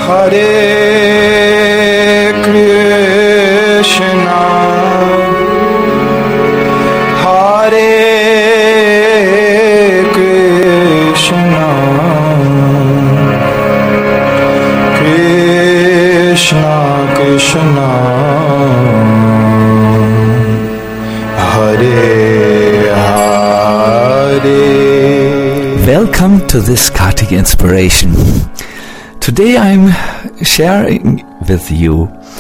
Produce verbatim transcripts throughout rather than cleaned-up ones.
Hare Krishna, Hare Krishna, Krishna Krishna, Hare Hare. Welcome to this Kartik Inspiration. Today I'm sharing with you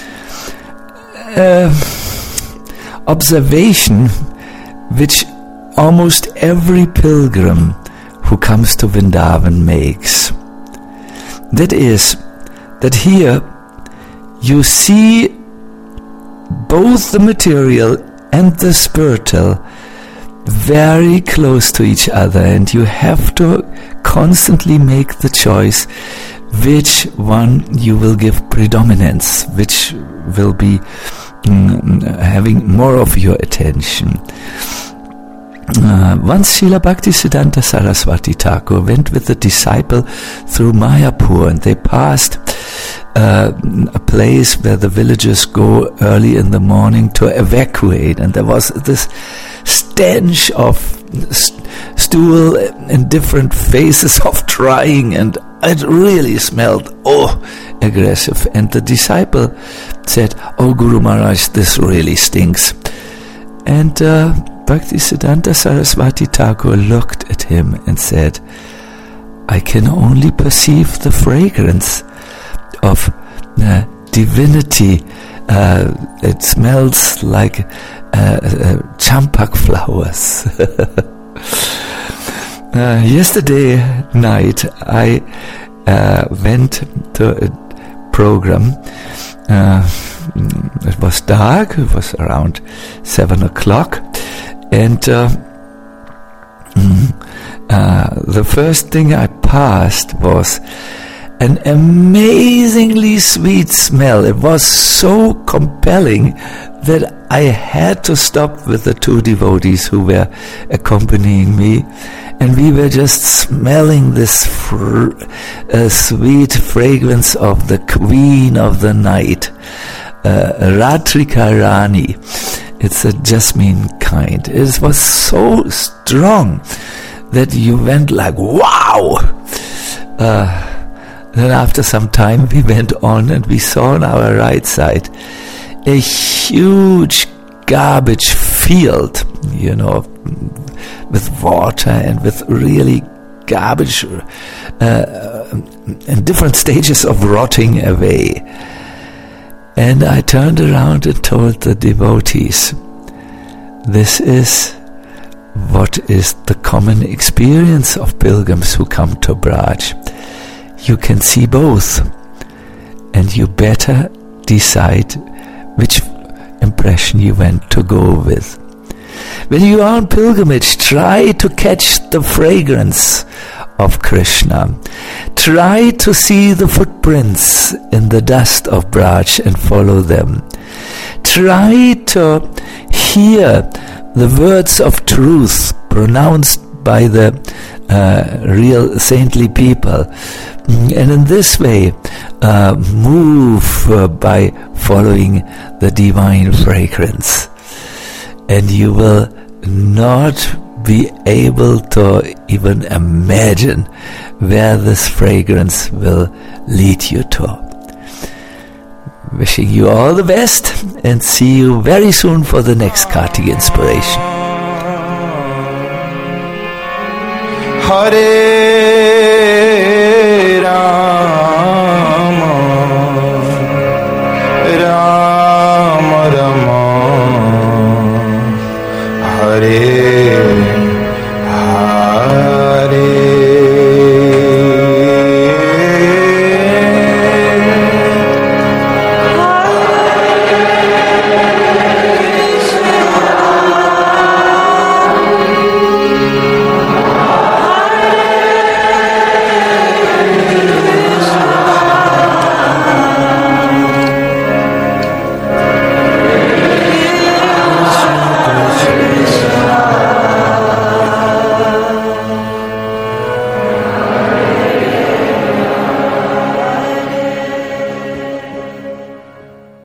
an observation which almost every pilgrim who comes to Vrindavan makes. That is, that here you see both the material and the spiritual very close to each other, and you have to constantly make the choice which one you will give predominance, which will be mm, having more of your attention. Uh, once Srila Bhaktisiddhanta Saraswati Thakur went with a disciple through Mayapur, and they passed uh, a place where the villagers go early in the morning to evacuate, and there was this stench of st- stool in different phases of drying, and it really smelled oh aggressive. And the disciple said, "Oh Guru Maharaj, this really stinks." And uh, Bhaktisiddhanta Saraswati Thakur looked at him and said, "I can only perceive the fragrance of uh, divinity. Uh, it smells like uh, uh, champak flowers." uh, yesterday night I uh, went to a program. Uh, it was dark, it was around seven o'clock, and uh, uh, the first thing I passed was an amazingly sweet smell. It was so compelling that I had to stop with the two devotees who were accompanying me, and we were just smelling this fr- uh, sweet fragrance of the queen of the night, uh, Radhika Rani. It's a jasmine kind. It was so strong that you went like, wow! Uh, Then after some time we went on, and we saw on our right side a huge garbage field, you know, with water and with really garbage uh, in different stages of rotting away. And I turned around and told the devotees, this is what is the common experience of pilgrims who come to Braj. You can see both, and you better decide which impression you want to go with. When you are on pilgrimage, try to catch the fragrance of Krishna. Try to see the footprints in the dust of Braj and follow them. Try to hear the words of truth pronounced by the uh, real saintly people, and in this way uh, move uh, by following the divine fragrance, and you will not be able to even imagine where this fragrance will lead you to. Wishing you all the best, and see you very soon for the next Kartik Inspiration. Hare